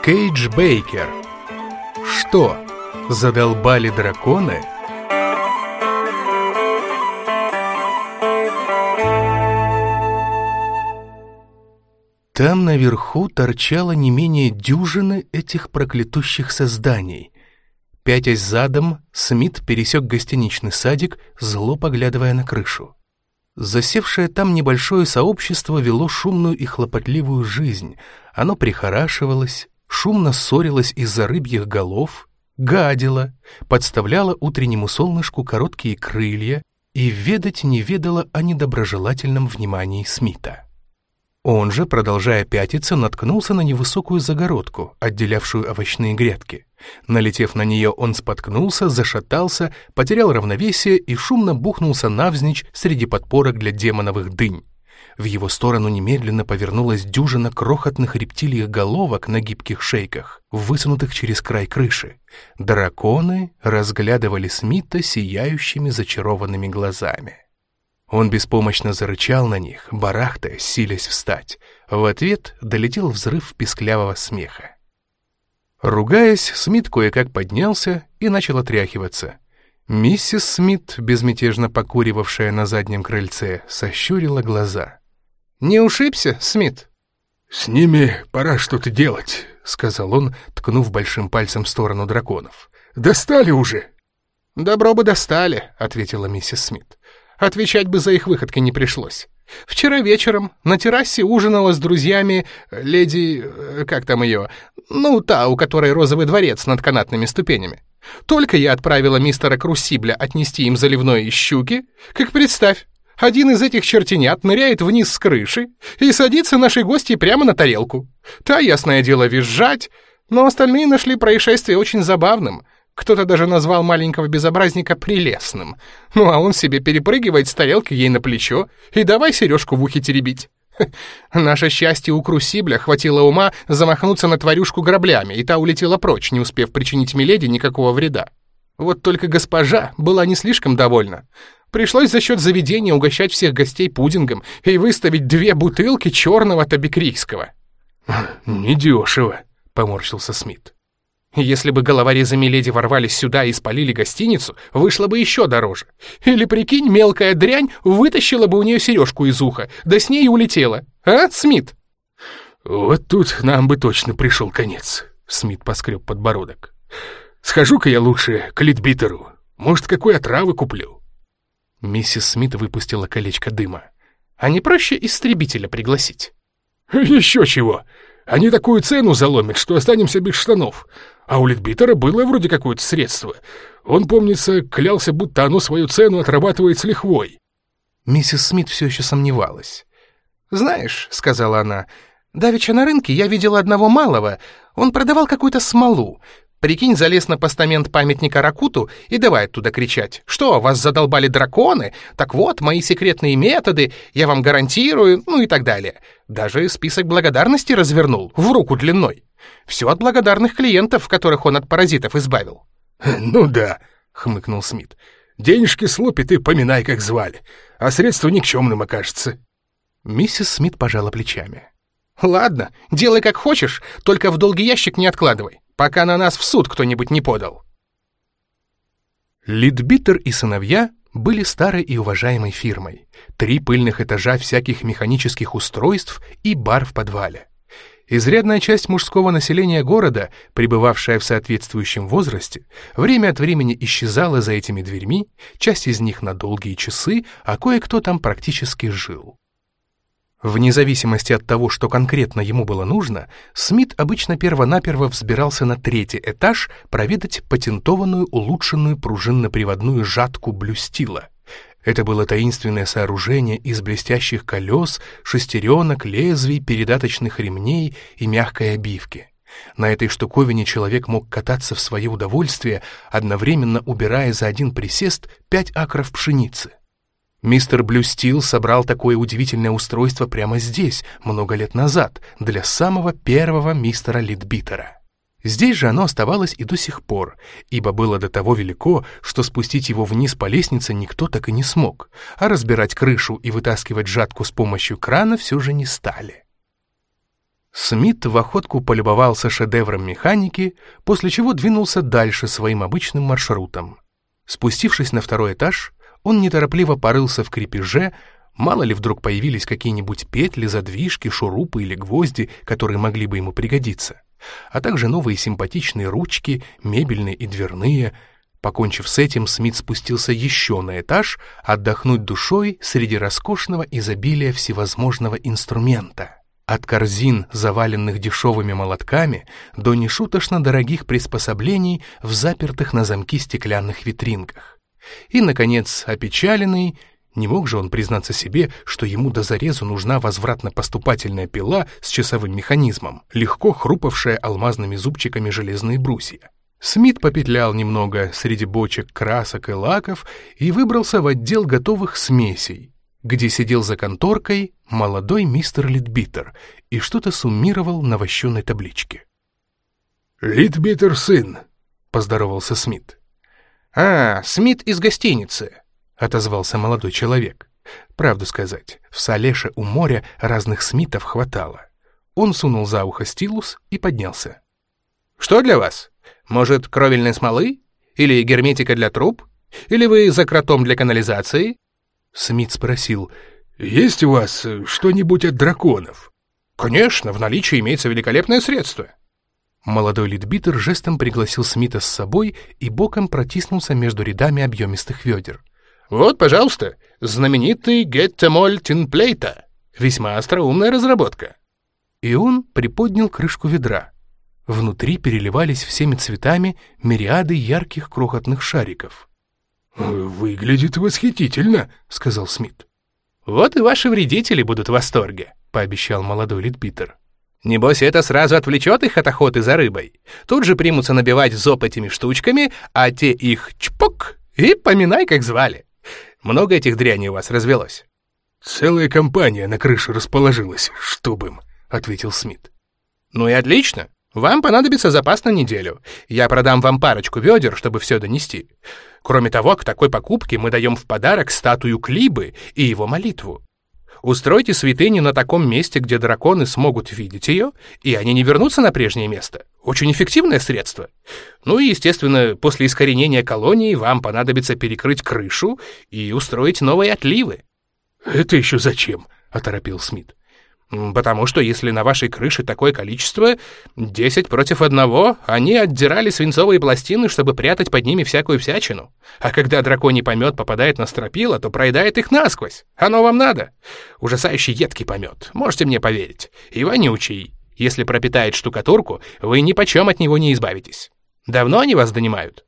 Кейдж Бейкер. Что, задолбали драконы? Там наверху торчало не менее дюжины этих проклятущих созданий. Пятясь задом, Смит пересек гостиничный садик, зло поглядывая на крышу. Засевшее там небольшое сообщество вело шумную и хлопотливую жизнь. Оно прихорашивалось, шумно ссорилось из-за рыбьих голов, гадило, подставляло утреннему солнышку короткие крылья и ведать не ведало о недоброжелательном внимании Смита. Он же, продолжая пятиться, наткнулся на невысокую загородку, отделявшую овощные грядки. Налетев на нее, он споткнулся, зашатался, потерял равновесие и шумно бухнулся навзничь среди подпорок для демоновых дынь. В его сторону немедленно повернулась дюжина крохотных рептилиях головок на гибких шейках, высунутых через край крыши. Драконы разглядывали Смита сияющими зачарованными глазами. Он беспомощно зарычал на них, барахтаясь, силясь встать. В ответ долетел взрыв писклявого смеха. Ругаясь, Смит кое-как поднялся и начал отряхиваться. Миссис Смит, безмятежно покуривавшая на заднем крыльце, сощурила глаза. «Не ушибся, Смит?» «С ними пора что-то делать», — сказал он, ткнув большим пальцем в сторону драконов. «Достали уже!» «Добро бы достали», — ответила миссис Смит. «Отвечать бы за их выходки не пришлось. Вчера вечером на террасе ужинала с друзьями леди... как там ее? Ну, та, у которой розовый дворец над канатными ступенями. Только я отправила мистера Крусибля отнести им заливное из щуки, как представь, один из этих чертенят ныряет вниз с крыши и садится нашей гостье прямо на тарелку. Та, ясное дело, визжать, но остальные нашли происшествие очень забавным. Кто-то даже назвал маленького безобразника прелестным. Ну, а он себе перепрыгивает с тарелки ей на плечо и давай сережку в ухе теребить. Наше счастье, у Крусибля хватило ума замахнуться на тварюшку граблями, и та улетела прочь, не успев причинить миледи никакого вреда. Вот только госпожа была не слишком довольна. Пришлось за счет заведения угощать всех гостей пудингом и выставить 2 бутылки черного табикрийского. «Недешево», — поморщился Смит. Если бы головорезы миледи ворвались сюда и спалили гостиницу, вышло бы еще дороже. Или, прикинь, мелкая дрянь вытащила бы у нее сережку из уха, да с ней и улетела. А, Смит?» «Вот тут нам бы точно пришел конец», — Смит поскреб подбородок. «Схожу-ка я лучше к Литбитеру. Может, какой отравы куплю?» Миссис Смит выпустила колечко дыма. «А не проще истребителя пригласить?» «Еще чего! Они такую цену заломят, что останемся без штанов. А у Литбитера было вроде какое-то средство. Он, помнится, клялся, будто оно свою цену отрабатывает с лихвой». Миссис Смит все еще сомневалась. «Знаешь, — сказала она, — давеча на рынке я видела одного малого. Он продавал какую-то смолу. Прикинь, залез на постамент памятника Ракуту и давай оттуда кричать: «Что, вас задолбали драконы? Так вот, мои секретные методы, я вам гарантирую», ну и так далее. Даже список благодарности развернул, в руку длиной. Все от благодарных клиентов, которых он от паразитов избавил. «Ну да», — хмыкнул Смит. «Денежки слупит и поминай, как звали, а средство никчемным окажется». Миссис Смит пожала плечами. «Ладно, делай как хочешь, только в долгий ящик не откладывай, пока на нас в суд кто-нибудь не подал». Литбитер и сыновья были старой и уважаемой фирмой. 3 пыльных этажа всяких механических устройств и бар в подвале. Изрядная часть мужского населения города, пребывавшая в соответствующем возрасте, время от времени исчезала за этими дверьми, часть из них на долгие часы, а кое-кто там практически жил. Вне зависимости от того, что конкретно ему было нужно, Смит обычно перво-наперво взбирался на 3-й этаж проведать патентованную улучшенную пружинно-приводную жатку блюстила. Это было таинственное сооружение из блестящих колес, шестеренок, лезвий, передаточных ремней и мягкой обивки. На этой штуковине человек мог кататься в свое удовольствие, одновременно убирая за один присест 5 акров пшеницы. Мистер Блюстил собрал такое удивительное устройство прямо здесь, много лет назад, для самого первого мистера Литбитера. Здесь же оно оставалось и до сих пор, ибо было до того велико, что спустить его вниз по лестнице никто так и не смог, а разбирать крышу и вытаскивать жатку с помощью крана все же не стали. Смит в охотку полюбовался шедевром механики, после чего двинулся дальше своим обычным маршрутом. Спустившись на второй этаж, он неторопливо порылся в крепеже, мало ли вдруг появились какие-нибудь петли, задвижки, шурупы или гвозди, которые могли бы ему пригодиться, а также новые симпатичные ручки, мебельные и дверные. Покончив с этим, Смит спустился еще на этаж, отдохнуть душой среди роскошного изобилия всевозможного инструмента. От корзин, заваленных дешевыми молотками, до нешуточно дорогих приспособлений в запертых на замки стеклянных витринках. И, наконец, опечаленный, не мог же он признаться себе, что ему до зарезу нужна возвратно-поступательная пила с часовым механизмом, легко хрупавшая алмазными зубчиками железные брусья. Смит попетлял немного среди бочек, красок и лаков и выбрался в отдел готовых смесей, где сидел за конторкой молодой мистер Литбитер и что-то суммировал на вощеной табличке. «Литбитер сын», — поздоровался Смит. «А, Смит из гостиницы», — отозвался молодой человек. Правду сказать, в Салеше у моря разных Смитов хватало. Он сунул за ухо стилус и поднялся. «Что для вас? Может, кровельной смолы? Или герметика для труб? Или вы за кротом для канализации?» Смит спросил: «Есть у вас что-нибудь от драконов?» «Конечно, в наличии имеется великолепное средство». Молодой Литбитер жестом пригласил Смита с собой и боком протиснулся между рядами объемистых ведер. «Вот, пожалуйста, знаменитый Геттемоль Тинплейта. Весьма остроумная разработка». И он приподнял крышку ведра. Внутри переливались всеми цветами мириады ярких крохотных шариков. «Выглядит восхитительно», — сказал Смит. «Вот и ваши вредители будут в восторге», — пообещал молодой Литбитер. «Небось, это сразу отвлечет их от охоты за рыбой. Тут же примутся набивать зоб этими штучками, а те их чпок и поминай, как звали. Много этих дряней у вас развелось?» «Целая компания на крыше расположилась, чтоб им», — ответил Смит. «Ну и отлично. Вам понадобится запас на неделю. Я продам вам парочку ведер, чтобы все донести. Кроме того, к такой покупке мы даем в подарок статую Клибы и его молитву. Устройте святыню на таком месте, где драконы смогут видеть ее, и они не вернутся на прежнее место. Очень эффективное средство. Ну и, естественно, после искоренения колонии вам понадобится перекрыть крышу и устроить новые отливы». «Это еще зачем?» — оторопел Смит. «Потому что если на вашей крыше такое количество, 10 против 1, они отдирали свинцовые пластины, чтобы прятать под ними всякую всячину. А когда драконий помет попадает на стропила, то проедает их насквозь. Оно вам надо. Ужасающий едкий помет, можете мне поверить. И вонючий. Если пропитает штукатурку, вы нипочем от него не избавитесь. Давно они вас донимают?»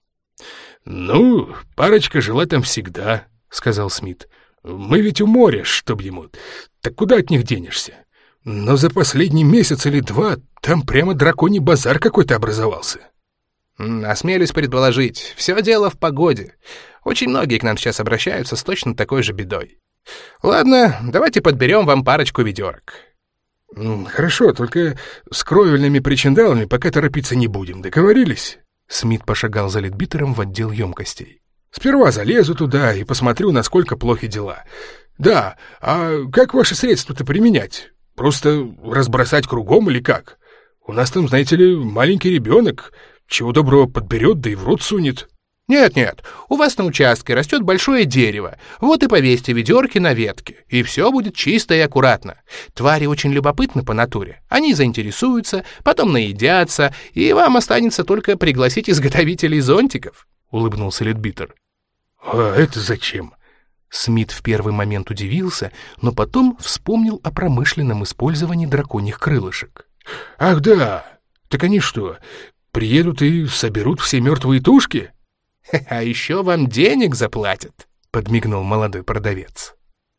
«Ну, парочка жила там всегда», — сказал Смит. «Мы ведь у моря, чтоб ему. Так куда от них денешься? Но за последний месяц или 2 там прямо драконий базар какой-то образовался». «Осмелюсь предположить, все дело в погоде. Очень многие к нам сейчас обращаются с точно такой же бедой. Ладно, давайте подберем вам парочку ведерок». «Хорошо, только с кровельными причиндалами пока торопиться не будем, договорились?» Смит пошагал за Литбитером в отдел емкостей. «Сперва залезу туда и посмотрю, насколько плохи дела. Да, а как ваши средства-то применять? Просто разбросать кругом или как? У нас там, знаете ли, маленький ребенок, чего доброго подберет, да и в рот сунет». «Нет, у вас на участке растет большое дерево, вот и повесьте ведерки на ветке, и все будет чисто и аккуратно. Твари очень любопытны по натуре, они заинтересуются, потом наедятся, и вам останется только пригласить изготовителей зонтиков», — улыбнулся Литбитер. «А это зачем?» Смит в первый момент удивился, но потом вспомнил о промышленном использовании драконьих крылышек. «Ах да, так они что, приедут и соберут все мертвые тушки?» «А еще вам денег заплатят», — подмигнул молодой продавец.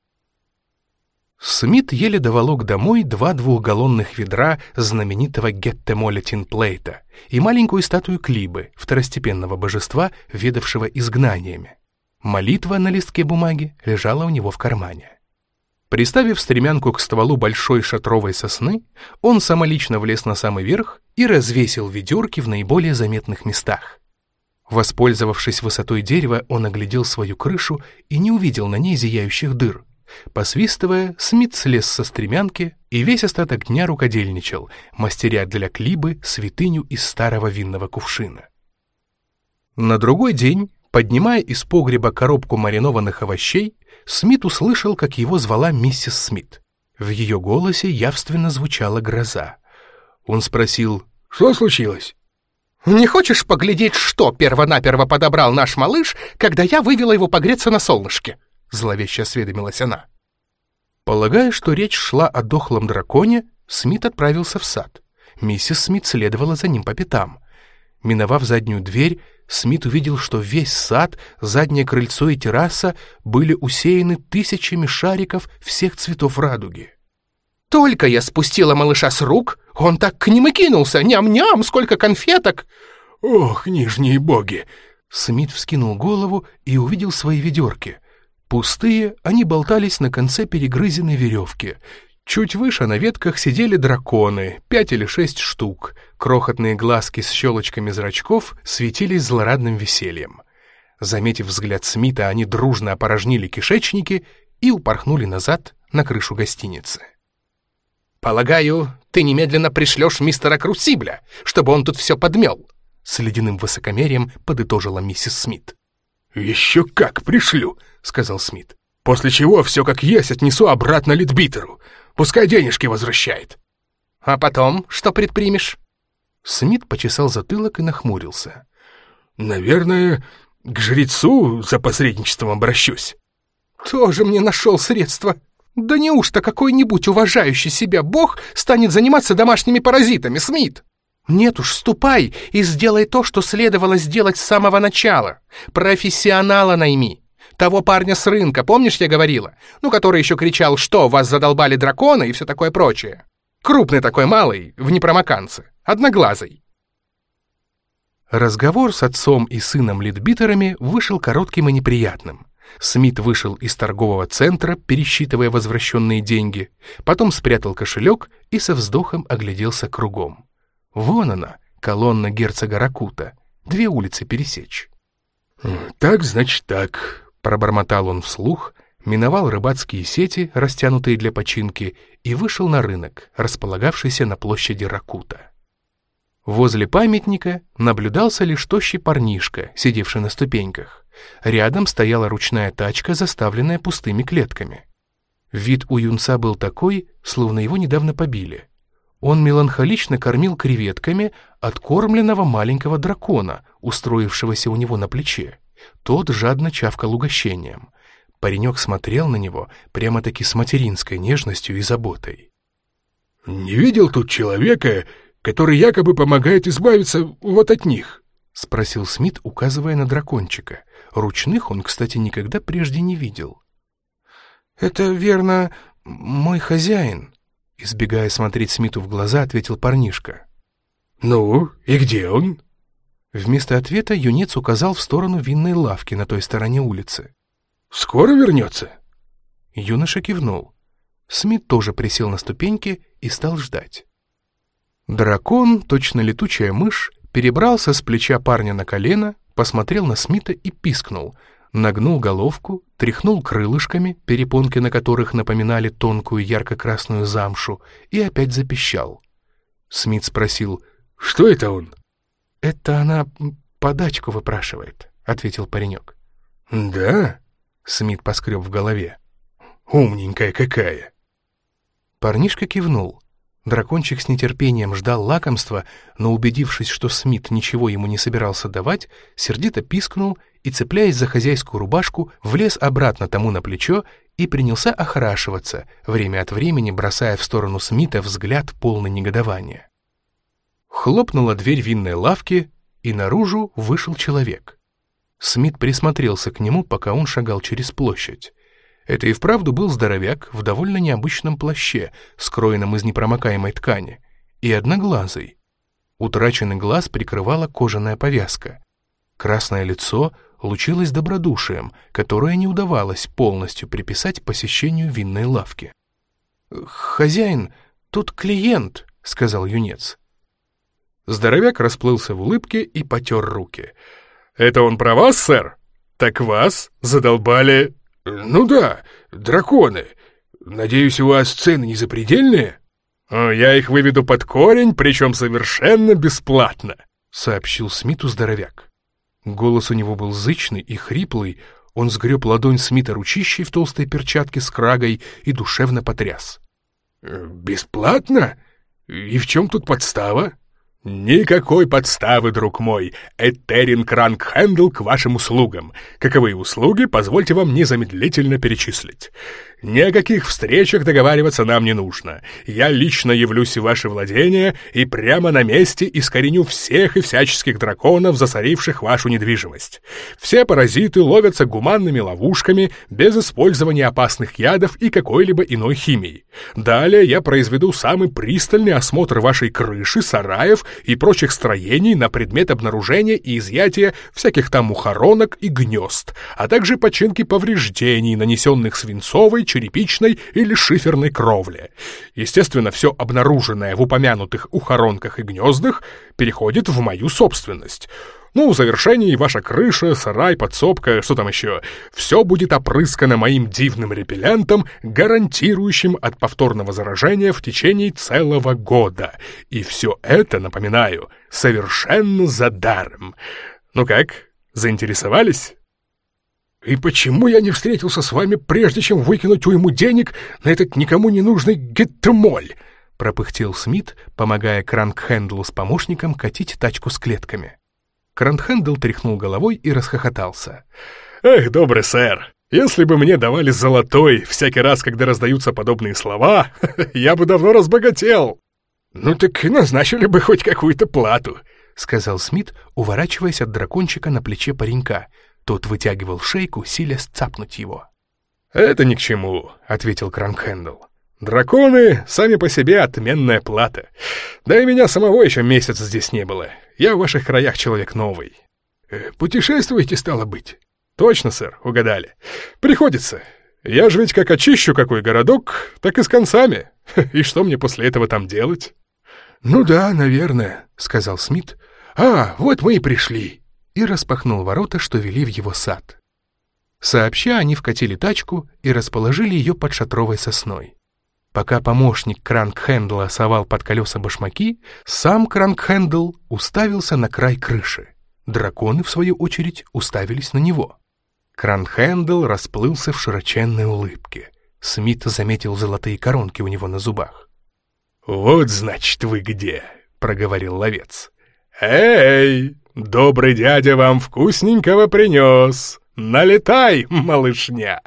Смит еле доволок домой 2 двухгаллонных ведра знаменитого Геттемоля Тинплейта и маленькую статую Клибы, второстепенного божества, ведавшего изгнаниями. Молитва на листке бумаги лежала у него в кармане. Приставив стремянку к стволу большой шатровой сосны, он самолично влез на самый верх и развесил ведерки в наиболее заметных местах. Воспользовавшись высотой дерева, он оглядел свою крышу и не увидел на ней зияющих дыр. Посвистывая, Смит слез со стремянки и весь остаток дня рукодельничал, мастеря для Клибы святыню из старого винного кувшина. На другой день, поднимая из погреба коробку маринованных овощей, Смит услышал, как его звала миссис Смит. В ее голосе явственно звучала гроза. Он спросил: «Что случилось?» «Не хочешь поглядеть, что первонаперво подобрал наш малыш, когда я вывела его погреться на солнышке?» — зловеще осведомилась она. Полагая, что речь шла о дохлом драконе, Смит отправился в сад. Миссис Смит следовала за ним по пятам. Миновав заднюю дверь, Смит увидел, что весь сад, заднее крыльцо и терраса были усеяны тысячами шариков всех цветов радуги. «Только я спустила малыша с рук, он так к ним и кинулся! Ням-ням, сколько конфеток!» «Ох, нижние боги!» Смит вскинул голову и увидел свои ведерки. Пустые, они болтались на конце перегрызенной веревки. Чуть выше на ветках сидели драконы, 5 или 6 штук. Крохотные глазки с щелочками зрачков светились злорадным весельем. Заметив взгляд Смита, они дружно опорожнили кишечники и упорхнули назад на крышу гостиницы. «Полагаю, ты немедленно пришлешь мистера Крусибля, чтобы он тут все подмел», — с ледяным высокомерием подытожила миссис Смит. «Еще как пришлю», — сказал Смит. «После чего все как есть отнесу обратно Литбитеру. Пускай денежки возвращает». «А потом что предпримешь?» Смит почесал затылок и нахмурился. «Наверное, к жрецу за посредничеством обращусь». «Тоже мне нашел средства. Да неужто какой-нибудь уважающий себя бог станет заниматься домашними паразитами, Смит? Нет уж, ступай и сделай то, что следовало сделать с самого начала. Профессионала найми. Того парня с рынка, помнишь, я говорила? Который еще кричал, что вас задолбали драконы и все такое прочее. Крупный такой малый, в непромоканце, одноглазый». Разговор с отцом и сыном Литбитерами вышел коротким и неприятным. Смит вышел из торгового центра, пересчитывая возвращенные деньги, потом спрятал кошелек и со вздохом огляделся кругом. Вон она, колонна герцога Ракута, 2 улицы пересечь. «Так, значит, так», — пробормотал он вслух, миновал рыбацкие сети, растянутые для починки, и вышел на рынок, располагавшийся на площади Ракута. Возле памятника наблюдался лишь тощий парнишка, сидевший на ступеньках. Рядом стояла ручная тачка, заставленная пустыми клетками. Вид у юнца был такой, словно его недавно побили. Он меланхолично кормил креветками откормленного маленького дракона, устроившегося у него на плече. Тот жадно чавкал угощением. Паренек смотрел на него прямо-таки с материнской нежностью и заботой. «Не видел тут человека, который якобы помогает избавиться вот от них?» — спросил Смит, указывая на дракончика. Ручных он, кстати, никогда прежде не видел. «Это, верно, мой хозяин», — избегая смотреть Смиту в глаза, ответил парнишка. «Ну, и где он?» Вместо ответа юнец указал в сторону винной лавки на той стороне улицы. «Скоро вернется?» Юноша кивнул. Смит тоже присел на ступеньки и стал ждать. Дракон, точно летучая мышь, перебрался с плеча парня на колено, посмотрел на Смита и пискнул, нагнул головку, тряхнул крылышками, перепонки на которых напоминали тонкую ярко-красную замшу, и опять запищал. Смит спросил: «Что это он?» «Это она подачку выпрашивает», — ответил паренек. «Да?» — Смит поскреб в голове. «Умненькая какая!» Парнишка кивнул. Дракончик с нетерпением ждал лакомства, но, убедившись, что Смит ничего ему не собирался давать, сердито пискнул и, цепляясь за хозяйскую рубашку, влез обратно тому на плечо и принялся охорашиваться, время от времени бросая в сторону Смита взгляд полный негодования. Хлопнула дверь винной лавки, и наружу вышел человек. Смит присмотрелся к нему, пока он шагал через площадь. Это и вправду был здоровяк в довольно необычном плаще, скроенном из непромокаемой ткани, и одноглазый. Утраченный глаз прикрывала кожаная повязка. Красное лицо лучилось добродушием, которое не удавалось полностью приписать посещению винной лавки. «Хозяин, тут клиент», — сказал юнец. Здоровяк расплылся в улыбке и потер руки. «Это он про вас, сэр? Так вас задолбали Ну да, драконы. Надеюсь, у вас цены не запредельные? Я их выведу под корень, причем совершенно бесплатно, сообщил Смиту здоровяк. Голос у него был зычный и хриплый, он сгреб ладонь Смита ручищей в толстой перчатке с крагой и душевно потряс. «Бесплатно? И в чем тут подстава?» «Никакой подставы, друг мой. Этерин Кранкхендл к вашим услугам. Каковые услуги, позвольте вам незамедлительно перечислить. Ни о каких встречах договариваться нам не нужно. Я лично явлюсь в ваше владение и прямо на месте искореню всех и всяческих драконов, засоривших вашу недвижимость. Все паразиты ловятся гуманными ловушками, без использования опасных ядов и какой-либо иной химии. Далее я произведу самый пристальный осмотр вашей крыши, сараев и прочих строений на предмет обнаружения и изъятия всяких там ухоронок и гнезд, а также починки повреждений, нанесенных свинцовой, черепичной или шиферной кровле. Естественно, все обнаруженное в упомянутых ухоронках и гнездах переходит в мою собственность. В завершении ваша крыша, сарай, подсобка, что там еще, все будет опрыскано моим дивным репеллентом, гарантирующим от повторного заражения в течение целого года. И все это, напоминаю, совершенно за даром. Ну как, заинтересовались? «И почему я не встретился с вами, прежде чем выкинуть уйму денег на этот никому не нужный геттемоль?» — пропыхтел Смит, помогая Кранкхендлу с помощником катить тачку с клетками. Кранкхендл тряхнул головой и расхохотался. «Эх, добрый сэр, если бы мне давали золотой всякий раз, когда раздаются подобные слова, я бы давно разбогател!» «Ну так назначили бы хоть какую-то плату», — сказал Смит, уворачиваясь от дракончика на плече паренька. Тот вытягивал шейку, силясь цапнуть его. «Это ни к чему», — ответил Кранкхендл. «Драконы сами по себе отменная плата. Да и меня самого еще месяц здесь не было. Я в ваших краях человек новый». «Путешествуете, стало быть?» «Точно, сэр, угадали. Приходится. Я же ведь как очищу какой городок, так и с концами. И что мне после этого там делать?» «Ну да, наверное», — сказал Смит. Вот мы и пришли», и распахнул ворота, что вели в его сад. Сообща, они вкатили тачку и расположили ее под шатровой сосной. Пока помощник Кранкхендла совал под колеса башмаки, сам Кранкхендл уставился на край крыши. Драконы, в свою очередь, уставились на него. Кранкхендл расплылся в широченной улыбке. Смит заметил золотые коронки у него на зубах. «Вот, значит, вы где!» — проговорил ловец. «Эй, добрый дядя вам вкусненького принес! Налетай, малышня!»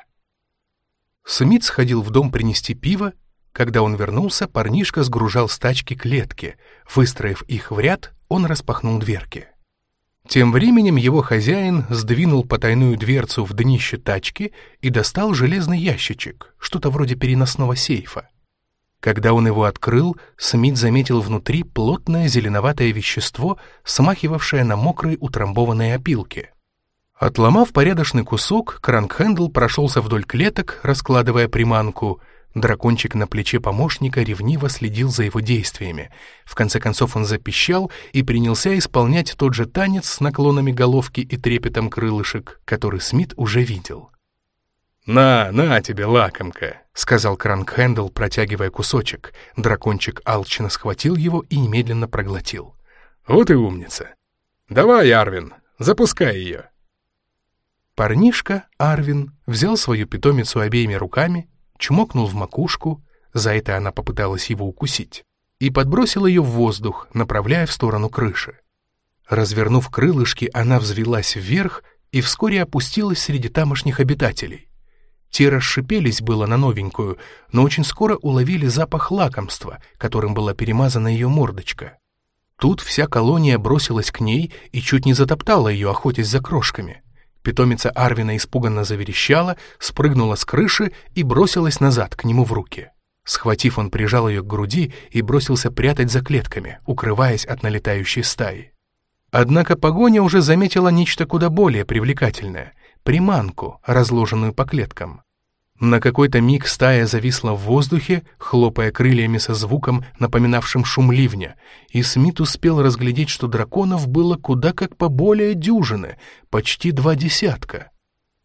Смит сходил в дом принести пиво. Когда он вернулся, парнишка сгружал с тачки клетки. Выстроив их в ряд, он распахнул дверки. Тем временем его хозяин сдвинул потайную дверцу в днище тачки и достал железный ящичек, что-то вроде переносного сейфа. Когда он его открыл, Смит заметил внутри плотное зеленоватое вещество, смахивавшее на мокрые утрамбованные опилки. Отломав порядочный кусок, Кранкхендл прошелся вдоль клеток, раскладывая приманку. Дракончик на плече помощника ревниво следил за его действиями. В конце концов он запищал и принялся исполнять тот же танец с наклонами головки и трепетом крылышек, который Смит уже видел. «На тебе, лакомка», — сказал Кранкхендл, протягивая кусочек. Дракончик алчно схватил его и немедленно проглотил. «Вот и умница. Давай, Арвин, запускай ее». Парнишка, Арвин, взял свою питомицу обеими руками, чмокнул в макушку, за это она попыталась его укусить, и подбросил ее в воздух, направляя в сторону крыши. Развернув крылышки, она взвилась вверх и вскоре опустилась среди тамошних обитателей. Те расшипелись было на новенькую, но очень скоро уловили запах лакомства, которым была перемазана ее мордочка. Тут вся колония бросилась к ней и чуть не затоптала ее, охотясь за крошками. Питомица Арвина испуганно заверещала, спрыгнула с крыши и бросилась назад к нему в руки. Схватив, он прижал ее к груди и бросился прятать за клетками, укрываясь от налетающей стаи. Однако погоня уже заметила нечто куда более привлекательное — приманку, разложенную по клеткам. На какой-то миг стая зависла в воздухе, хлопая крыльями со звуком, напоминавшим шум ливня, и Смит успел разглядеть, что драконов было куда как поболее дюжины, почти 20.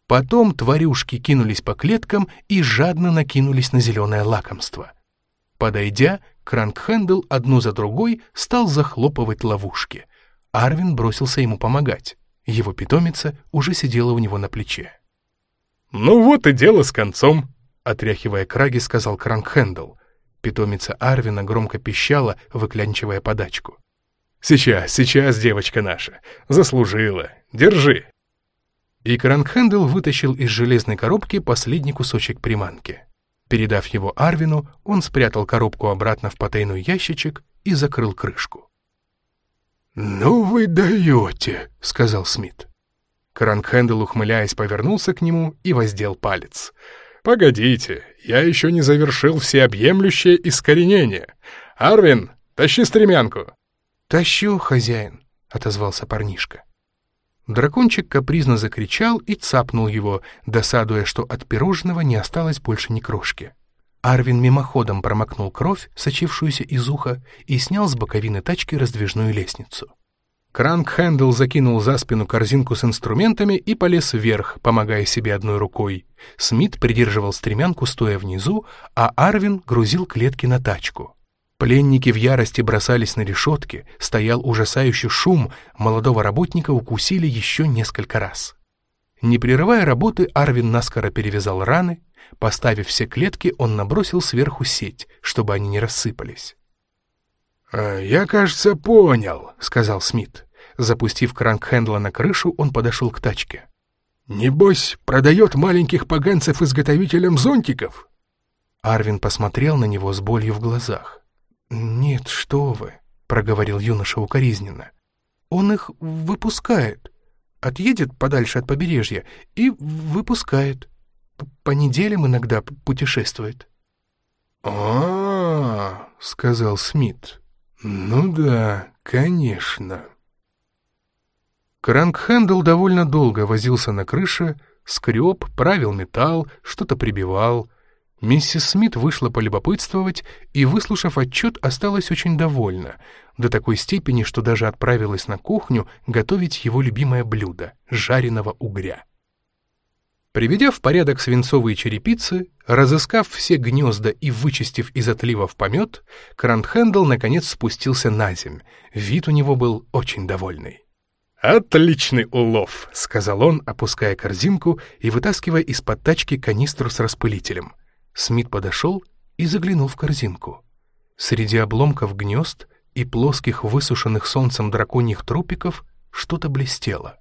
Потом тварюшки кинулись по клеткам и жадно накинулись на зеленое лакомство. Подойдя, Кранкхендл одну за другой стал захлопывать ловушки. Арвин бросился ему помогать. Его питомица уже сидела у него на плече. «Ну вот и дело с концом», — отряхивая краги, сказал Кранкхендл. Питомица Арвина громко пищала, выклянчивая подачку. «Сейчас, девочка наша. Заслужила. Держи». И Кранкхендл вытащил из железной коробки последний кусочек приманки. Передав его Арвину, он спрятал коробку обратно в потайной ящичек и закрыл крышку. «Ну вы даете», — сказал Смит. Кранкхендл, ухмыляясь, повернулся к нему и воздел палец. «Погодите, я еще не завершил всеобъемлющее искоренение. Арвин, тащи стремянку». «Тащу, хозяин», — отозвался парнишка. Дракончик капризно закричал и цапнул его, досадуя, что от пирожного не осталось больше ни крошки. Арвин мимоходом промокнул кровь, сочившуюся из уха, и снял с боковины тачки раздвижную лестницу. Кранкхендл закинул за спину корзинку с инструментами и полез вверх, помогая себе одной рукой. Смит придерживал стремянку, стоя внизу, а Арвин грузил клетки на тачку. Пленники в ярости бросались на решетки, стоял ужасающий шум, молодого работника укусили еще несколько раз. Не прерывая работы, Арвин наскоро перевязал раны. Поставив все клетки, он набросил сверху сеть, чтобы они не рассыпались. «Я, кажется, понял», — сказал Смит. Запустив Кранкхендла на крышу, он подошел к тачке. «Небось, продает маленьких поганцев изготовителям зонтиков?» Арвин посмотрел на него с болью в глазах. «Нет, что вы», — проговорил юноша укоризненно. «Он их выпускает. Отъедет подальше от побережья и выпускает. По неделям иногда путешествует». «А-а-а», — сказал Смит. «Ну да, конечно». Кранкхендл довольно долго возился на крыше, скреб, правил металл, что-то прибивал. Миссис Смит вышла полюбопытствовать и, выслушав отчет, осталась очень довольна, до такой степени, что даже отправилась на кухню готовить его любимое блюдо — жареного угря. Приведя в порядок свинцовые черепицы, разыскав все гнезда и вычистив из отливов помет, Кранкхендл наконец спустился на земь. Вид у него был очень довольный. «Отличный улов», — сказал он, опуская корзинку и вытаскивая из-под тачки канистру с распылителем. Смит подошел и заглянул в корзинку. Среди обломков гнезд и плоских высушенных солнцем драконьих трупиков что-то блестело.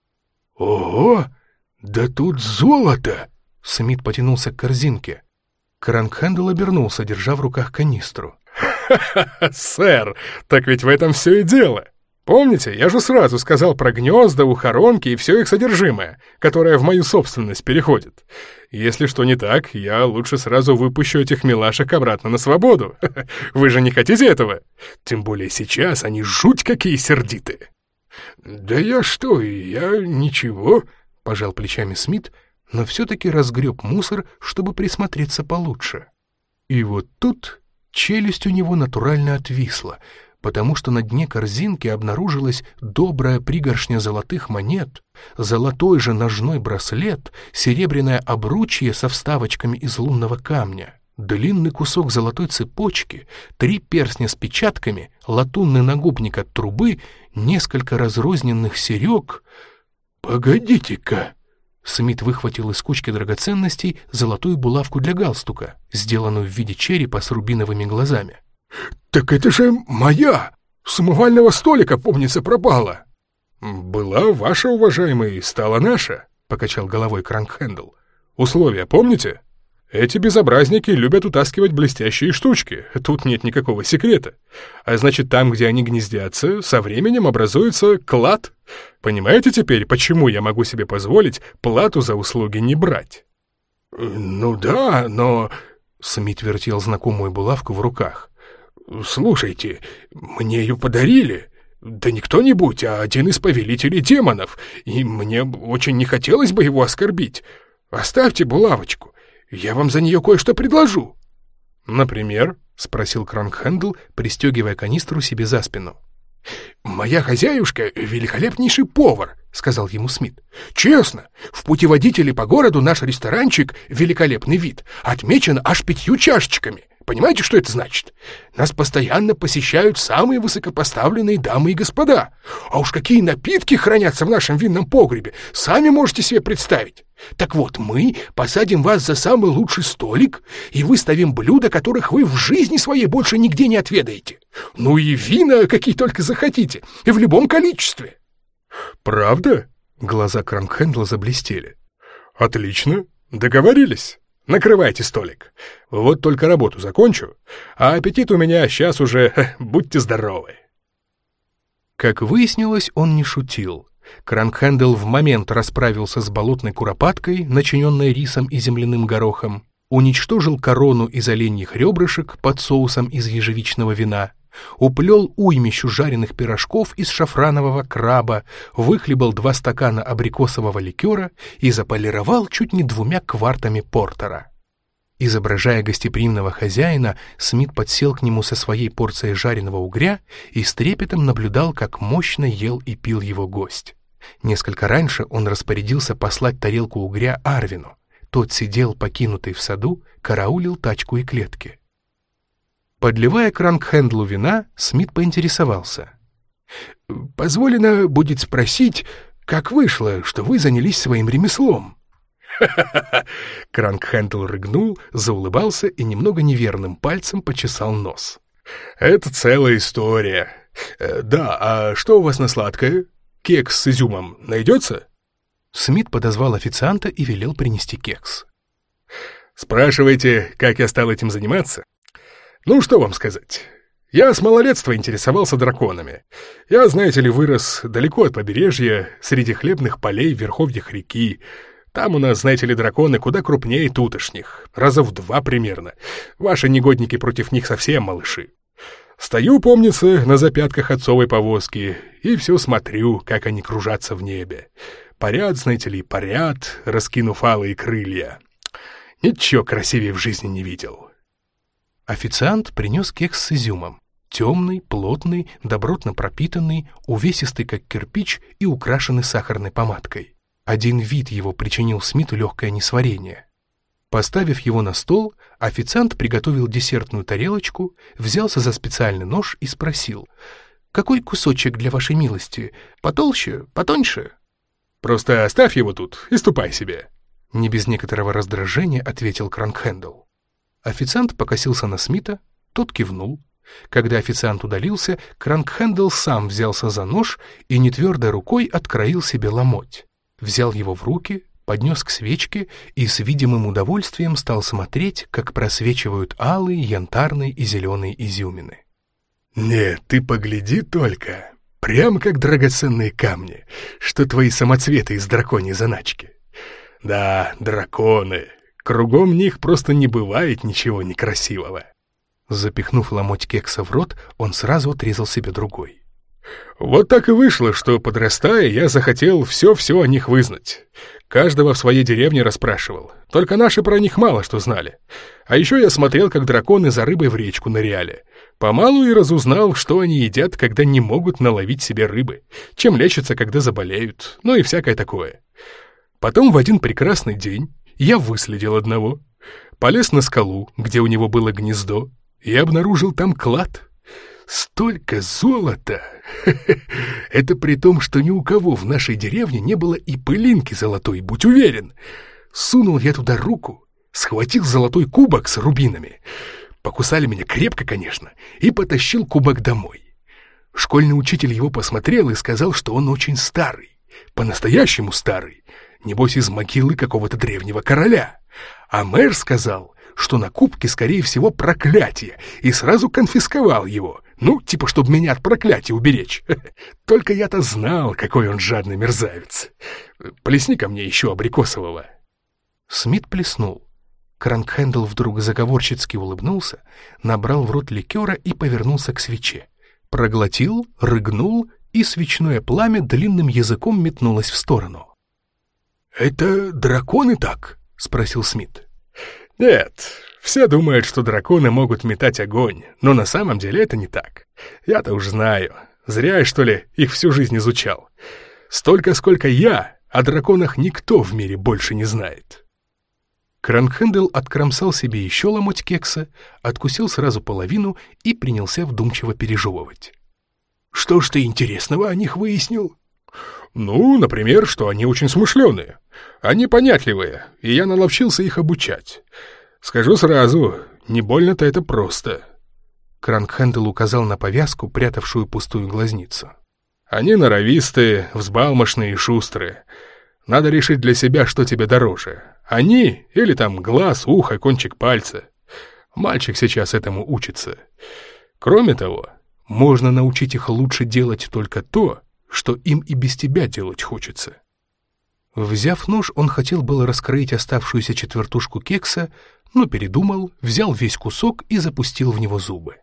«Ого! Да тут золото!» Смит потянулся к корзинке. Кранкхендл обернулся, держа в руках канистру. «Ха-ха-ха, сэр, так ведь в этом все и дело. Помните, я же сразу сказал про гнезда, ухоронки и все их содержимое, которое в мою собственность переходит. Если что не так, я лучше сразу выпущу этих милашек обратно на свободу. Вы же не хотите этого? Тем более сейчас они жуть какие сердитые». «Да я ничего», — пожал плечами Смит, но все-таки разгреб мусор, чтобы присмотреться получше. И вот тут челюсть у него натурально отвисла, потому что на дне корзинки обнаружилась добрая пригоршня золотых монет, золотой же ножной браслет, серебряное обручье со вставочками из лунного камня, длинный кусок золотой цепочки, 3 перстня с печатками, латунный нагубник от трубы, несколько разрозненных серег. «Погодите-ка!» Смит выхватил из кучки драгоценностей золотую булавку для галстука, сделанную в виде черепа с рубиновыми глазами. «Так это же моя! С умывального столика, помнится, пропала!» «Была ваша, уважаемая, и стала наша», — покачал головой Кранкхендл. «Условия помните? Эти безобразники любят утаскивать блестящие штучки, тут нет никакого секрета. А значит, там, где они гнездятся, со временем образуется клад. Понимаете теперь, почему я могу себе позволить плату за услуги не брать?» «Ну да, но...» — Смит вертел знакомую булавку в руках. «Слушайте, мне ее подарили. Да не кто-нибудь, а один из повелителей демонов, и мне очень не хотелось бы его оскорбить. Оставьте булавочку, я вам за нее кое-что предложу». «Например?» — спросил Кранкхендл, пристегивая канистру себе за спину. «Моя хозяюшка — великолепнейший повар, — сказал ему Смит. «Честно, в путеводителе по городу наш ресторанчик «Великолепный вид» отмечен аж 5 чашечками. Понимаете, что это значит? Нас постоянно посещают самые высокопоставленные дамы и господа. А уж какие напитки хранятся в нашем винном погребе, сами можете себе представить. Так вот, мы посадим вас за самый лучший столик и выставим блюда, которых вы в жизни своей больше нигде не отведаете. Ну и вина, какие только захотите, и в любом количестве». «Правда?» — глаза Кранкхендла заблестели. «Отлично, договорились. Накрывайте столик. Вот только работу закончу, а аппетит у меня сейчас уже, будьте здоровы». Как выяснилось, он не шутил. Кранкхендл в момент расправился с болотной куропаткой, начиненной рисом и земляным горохом, уничтожил корону из оленьих ребрышек под соусом из ежевичного вина, уплел уймищу жареных пирожков из шафранового краба, выхлебал 2 стакана абрикосового ликера и заполировал чуть не 2 квартами портера. Изображая гостеприимного хозяина, Смит подсел к нему со своей порцией жареного угря и с трепетом наблюдал, как мощно ел и пил его гость. Несколько раньше он распорядился послать тарелку угря Арвину. Тот сидел, покинутый в саду, караулил тачку и клетки. Подливая Кранкхендлу вина, Смит поинтересовался. «Позволено будет спросить, как вышло, что вы занялись своим ремеслом?» «Ха-ха-ха!» Кранкхендл рыгнул, заулыбался и немного неверным пальцем почесал нос. «Это целая история. Да, а что у вас на сладкое? Кекс с изюмом найдется?» Смит подозвал официанта и велел принести кекс. «Спрашиваете, как я стал этим заниматься? Ну, что вам сказать. Я с малолетства интересовался драконами. Я, знаете ли, вырос далеко от побережья, среди хлебных полей в верховьях реки. Там у нас, знаете ли, драконы куда крупнее тутошних, раза в 2 примерно. Ваши негодники против них совсем малыши. Стою, помнится, на запятках отцовой повозки и все смотрю, как они кружатся в небе. Парят, знаете ли, парят, раскинув алые крылья. Ничего красивее в жизни не видел». Официант принес кекс с изюмом. Темный, плотный, добротно пропитанный, увесистый как кирпич и украшенный сахарной помадкой. Один вид его причинил Смиту легкое несварение. Поставив его на стол, официант приготовил десертную тарелочку, взялся за специальный нож и спросил: «Какой кусочек для вашей милости? Потолще? Потоньше?» «Просто оставь его тут и ступай себе», — не без некоторого раздражения ответил Кранкхендл. Официант покосился на Смита, тот кивнул. Когда официант удалился, Кранкхендл сам взялся за нож и нетвердой рукой откроил себе ломоть. Взял его в руки, поднес к свечке и с видимым удовольствием стал смотреть, как просвечивают алые, янтарные и зеленые изюмины. «Нет, ты погляди только, прям как драгоценные камни, что твои самоцветы из драконьей заначки. Да, драконы, кругом них просто не бывает ничего некрасивого». Запихнув ломоть кекса в рот, он сразу отрезал себе другой. «Вот так и вышло, что, подрастая, я захотел все-все о них вызнать. Каждого в своей деревне расспрашивал, только наши про них мало что знали. А еще я смотрел, как драконы за рыбой в речку ныряли. Помалу и разузнал, что они едят, когда не могут наловить себе рыбы, чем лечатся, когда заболеют, ну и всякое такое. Потом в один прекрасный день я выследил одного, полез на скалу, где у него было гнездо, и обнаружил там клад. Столько золота! Это при том, что ни у кого в нашей деревне не было и пылинки золотой, будь уверен. Сунул я туда руку, схватил золотой кубок с рубинами. Покусали меня крепко, конечно, и потащил кубок домой. Школьный учитель его посмотрел и сказал, что он очень старый, по-настоящему старый, небось из могилы какого-то древнего короля. А мэр сказал, что на кубке, скорее всего, проклятие, и сразу конфисковал его, ну, типа, чтобы меня от проклятия уберечь. Только я-то знал, какой он жадный мерзавец. Плесни ко мне еще абрикосового. Смит плеснул. Кранкхендл вдруг заговорщицки улыбнулся, набрал в рот ликера и повернулся к свече. Проглотил, рыгнул, и свечное пламя длинным языком метнулось в сторону. «Это драконы так?» — спросил Смит. «Нет, все думают, что драконы могут метать огонь, но на самом деле это не так. Я-то уж знаю. Зря я, что ли, их всю жизнь изучал. Столько, сколько я, о драконах никто в мире больше не знает». Кранкхендел откромсал себе еще ломоть кекса, откусил сразу половину и принялся вдумчиво пережевывать. «Что ж ты интересного о них выяснил?» «Ну, например, что они очень смышленые. Они понятливые, и я наловчился их обучать. Скажу сразу, не больно-то это просто». Кранкхендел указал на повязку, прятавшую пустую глазницу. «Они норовистые, взбалмошные и шустрые. Надо решить для себя, что тебе дороже. Они или там глаз, ухо, кончик пальца. Мальчик сейчас этому учится. Кроме того, можно научить их лучше делать только то, что им и без тебя делать хочется». Взяв нож, он хотел было раскроить оставшуюся четвертушку кекса, но передумал, взял весь кусок и запустил в него зубы.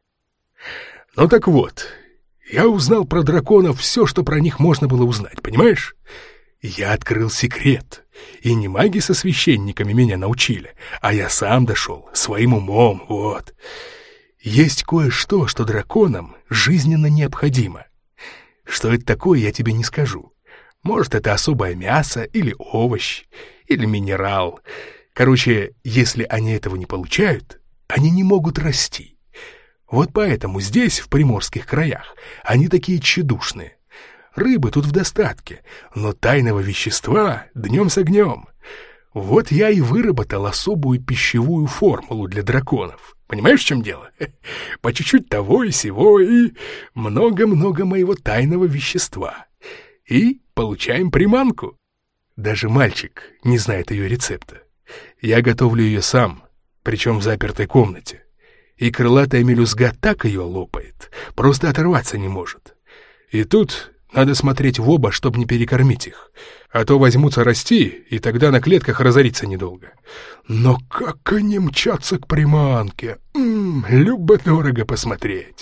«Ну так вот, я узнал про драконов все, что про них можно было узнать, понимаешь? Я открыл секрет, и не маги со священниками меня научили, а я сам дошел, своим умом, вот. Есть кое-что, что драконам жизненно необходимо. Что это такое, я тебе не скажу. Может, это особое мясо, или овощ, или минерал. Короче, если они этого не получают, они не могут расти. Вот поэтому здесь, в приморских краях, они такие тщедушные. Рыбы тут в достатке, но тайного вещества днем с огнем. Вот я и выработал особую пищевую формулу для драконов. Понимаешь, в чем дело? По чуть-чуть того и сего, и много-много моего тайного вещества. И получаем приманку. Даже мальчик не знает ее рецепта. Я готовлю ее сам, причем в запертой комнате. И крылатая мелюзга так ее лопает, просто оторваться не может. И тут надо смотреть в оба, чтобы не перекормить их. А то возьмутся расти, и тогда на клетках разориться недолго. Но как они мчатся к приманке! Любо-дорого посмотреть.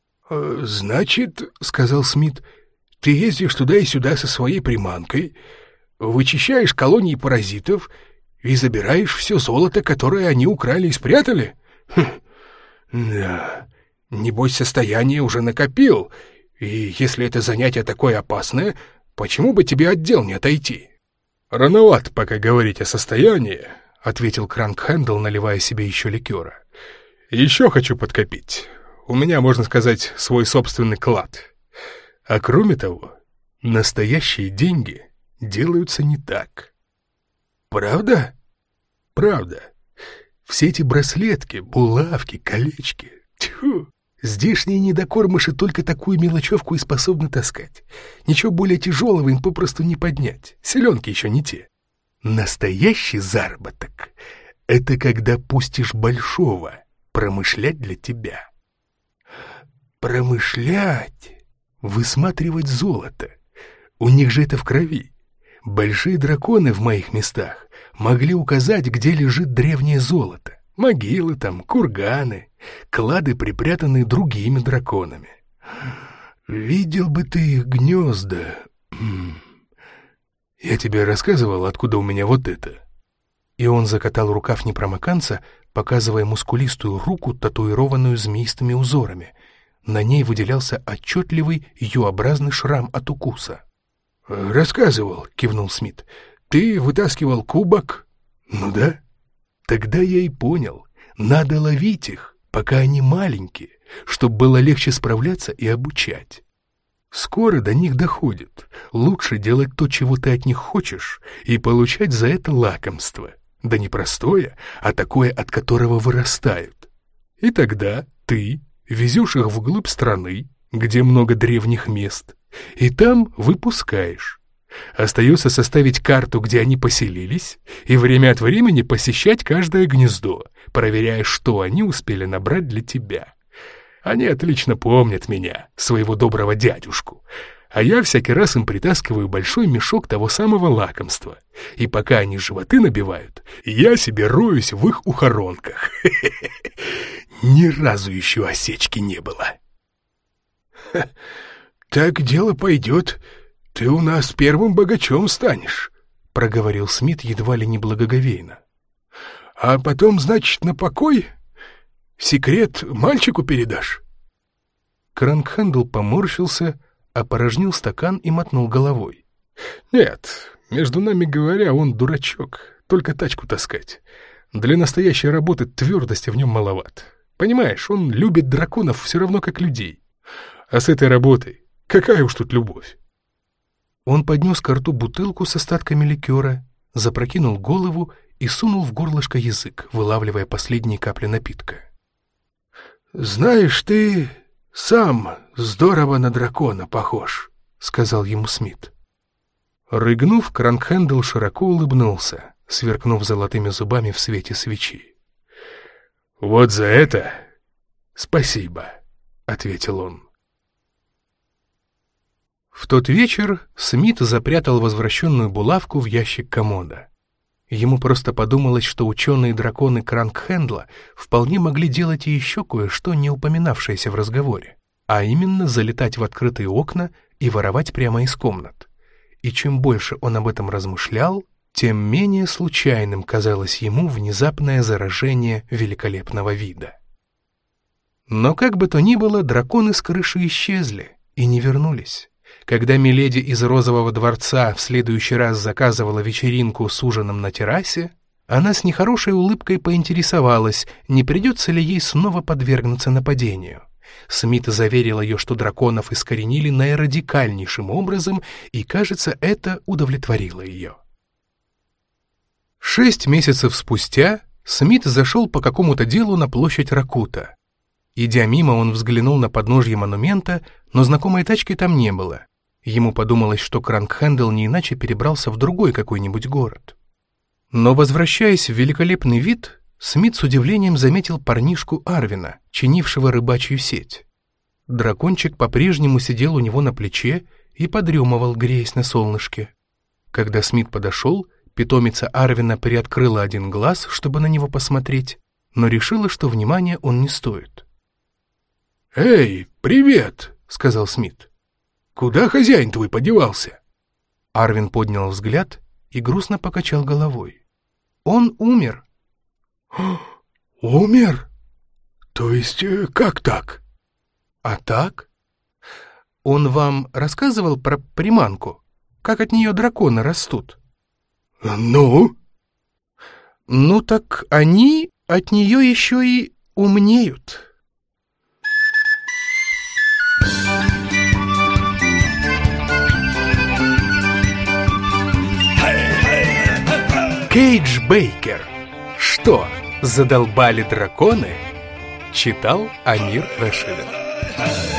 «Значит, — сказал Смит, — ты ездишь туда и сюда со своей приманкой, вычищаешь колонии паразитов и забираешь все золото, которое они украли и спрятали? Да, небось, состояние уже накопил, и если это занятие такое опасное, почему бы тебе от дел не отойти?» «Рановато пока говорить о состоянии», — ответил Кранкхендел, наливая себе еще ликера. «Еще хочу подкопить. У меня, можно сказать, свой собственный клад. А кроме того, настоящие деньги делаются не так». «Правда?» «Правда. Все эти браслетки, булавки, колечки. Тьфу! Здешние недокормыши только такую мелочевку и способны таскать. Ничего более тяжелого им попросту не поднять. Селенки еще не те. Настоящий заработок — это когда пустишь большого промышлять для тебя». «Промышлять?» «Высматривать золото. У них же это в крови. Большие драконы в моих местах могли указать, где лежит древнее золото. Могилы там, курганы, клады, припрятанные другими драконами. Видел бы ты их гнезда. Я тебе рассказывал, откуда у меня вот это?» И он закатал рукав непромоканца, показывая мускулистую руку, татуированную змеистыми узорами. На ней выделялся отчетливый ю-образный шрам от укуса. «Рассказывал», — кивнул Смит. «Ты вытаскивал кубок?» «Ну да. Тогда я и понял. Надо ловить их, пока они маленькие, чтобы было легче справляться и обучать. Скоро до них доходит. Лучше делать то, чего ты от них хочешь, и получать за это лакомство. Да не простое, а такое, от которого вырастают. И тогда ты везешь их вглубь страны, где много древних мест, и там выпускаешь. Остается составить карту, где они поселились, и время от времени посещать каждое гнездо, проверяя, что они успели набрать для тебя. Они отлично помнят меня, своего доброго дядюшку, а я всякий раз им притаскиваю большой мешок того самого лакомства, и пока они животы набивают, я себе роюсь в их ухоронках. Ни разу еще осечки не было». «Так дело пойдет, ты у нас первым богачом станешь», — проговорил Смит едва ли не благоговейно. «А потом, значит, на покой? Секрет мальчику передашь?» Кранкхендел поморщился, опорожнил стакан и мотнул головой. Нет, между нами говоря, он дурачок, только тачку таскать. Для настоящей работы твердости в нем маловат. Понимаешь, он любит драконов все равно, как людей. А с этой работой какая уж тут любовь. Он поднес ко рту бутылку с остатками ликера, запрокинул голову и сунул в горлышко язык, вылавливая последние капли напитка. «Знаешь, ты сам здорово на дракона похож», — сказал ему Смит. Рыгнув, Кранкхендл широко улыбнулся, сверкнув золотыми зубами в свете свечи. «Вот за это спасибо», — ответил он. В тот вечер Смит запрятал возвращенную булавку в ящик комода. Ему просто подумалось, что ученые-драконы Кранкхендла вполне могли делать и еще кое-что, не упоминавшееся в разговоре, а именно залетать в открытые окна и воровать прямо из комнат. И чем больше он об этом размышлял, тем менее случайным казалось ему внезапное заражение великолепного вида. Но как бы то ни было, драконы с крыши исчезли и не вернулись. Когда миледи из Розового дворца в следующий раз заказывала вечеринку с ужином на террасе, она с нехорошей улыбкой поинтересовалась, не придется ли ей снова подвергнуться нападению. Смит заверил ее, что драконов искоренили наирадикальнейшим образом, и, кажется, это удовлетворило ее. 6 месяцев спустя Смит зашел по какому-то делу на площадь Ракута. Идя мимо, он взглянул на подножье монумента, но знакомой тачки там не было. Ему подумалось, что Кранкхендл не иначе перебрался в другой какой-нибудь город. Но, возвращаясь в великолепный вид, Смит с удивлением заметил парнишку Арвина, чинившего рыбачью сеть. Дракончик по-прежнему сидел у него на плече и подремывал, греясь на солнышке. Когда Смит подошел, питомица Арвина приоткрыла один глаз, чтобы на него посмотреть, но решила, что внимания он не стоит. «Эй, привет!» — сказал Смит. «Куда хозяин твой подевался?» Арвин поднял взгляд и грустно покачал головой. «Он умер». «Умер? То есть как так?» «А так? Он вам рассказывал про приманку? Как от нее драконы растут?» «Ну?» «Ну так они от нее еще и умнеют». Кейдж Бейкер. Что, задолбали драконы? Читал Амир Рашидов.